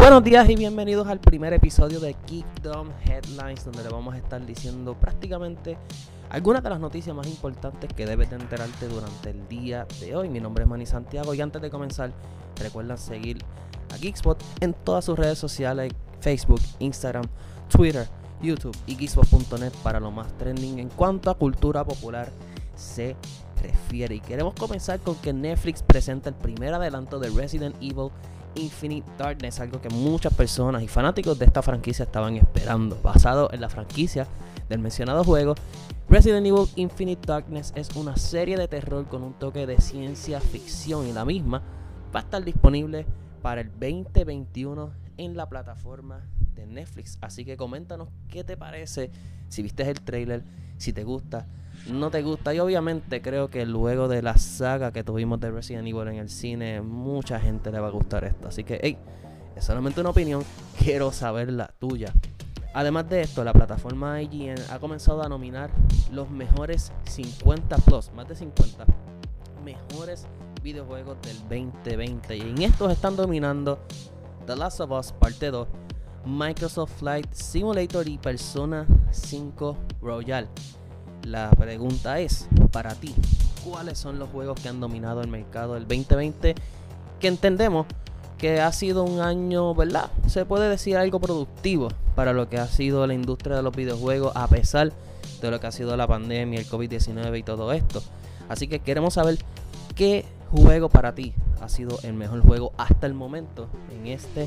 Buenos días y bienvenidos al primer episodio de Geekdom Headlines, donde le vamos a estar diciendo prácticamente algunas de las noticias más importantes que debes de enterarte durante el día de hoy. Mi nombre es Manny Santiago y antes de comenzar, recuerden seguir a Geekspot en todas sus redes sociales: Facebook, Instagram, Twitter, YouTube y Geekspot.net para lo más trending en cuanto a cultura popular se refiere. Y queremos comenzar con que Netflix presenta el primer adelanto de Resident Evil Infinite Darkness, algo que muchas personas y fanáticos de esta franquicia estaban esperando. Basado en la franquicia del mencionado juego, Resident Evil Infinite Darkness es una serie de terror con un toque de ciencia ficción y la misma va a estar disponible para el 2021 en la plataforma de Netflix. Así que coméntanos qué te parece, si viste el trailer, si te gusta, no te gusta. Y obviamente creo que luego de la saga que tuvimos de Resident Evil en el cine, mucha gente le va a gustar esto. Así que, es solamente una opinión, quiero saber la tuya. Además de esto, la plataforma IGN ha comenzado a nominar los mejores 50 plus, más de 50 mejores videojuegos del 2020. Y en estos están dominando The Last of Us Parte 2, Microsoft Flight Simulator y Persona 5 Royal. La pregunta es, para ti, ¿cuáles son los juegos que han dominado el mercado del 2020? Que entendemos que ha sido un año, ¿verdad? Se puede decir algo productivo para lo que ha sido la industria de los videojuegos, a pesar de lo que ha sido la pandemia, el COVID-19 y todo esto. Así que queremos saber qué juego para ti ha sido el mejor juego hasta el momento en este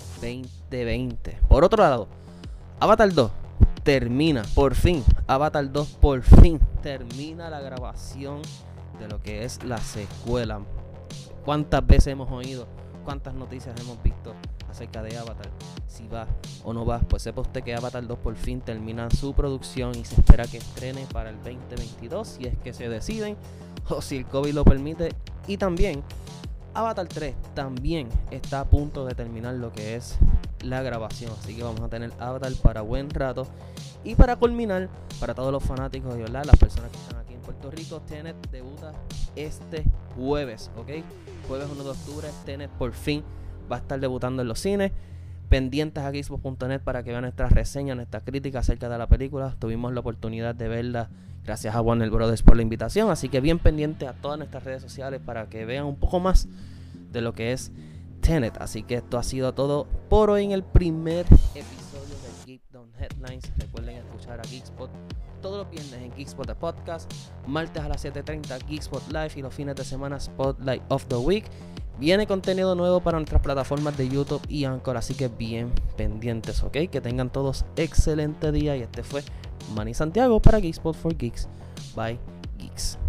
2020. Por otro lado, Avatar 2 termina, por fin, Avatar 2 por fin termina la grabación de lo que es la secuela. ¿Cuántas veces hemos oído, cuántas noticias hemos visto acerca de Avatar? Si va o no va, pues sepa usted que Avatar 2 por fin termina su producción y se espera que estrene para el 2022, si es que se deciden o si el COVID lo permite. Y también Avatar 3 también está a punto de terminar lo que es la grabación, así que vamos a tener Avatar para buen rato. Y para culminar, para todos los fanáticos de las personas que están aquí en Puerto Rico, Tenet debuta este jueves, ¿ok? Jueves 1 de octubre, Tenet por fin va a estar debutando en los cines. Pendientes a Geekspot.net para que vean nuestras reseñas, nuestras críticas acerca de la película. Tuvimos la oportunidad de verla gracias a Warner Brothers por la invitación, así que bien pendiente a todas nuestras redes sociales para que vean un poco más de lo que es Tenet. Así que esto ha sido todo por hoy en el primer episodio de Geekdom Headlines. Recuerden escuchar a Geekspot todos los viernes en Geekspot the Podcast, martes a las 7:30 Geekspot Live y los fines de semana Spotlight of the Week. Viene contenido nuevo para nuestras plataformas de YouTube y Anchor, así que bien pendientes, ¿ok? Que tengan todos excelente día y este fue Manny Santiago para Geekspot for Geeks by Geeks.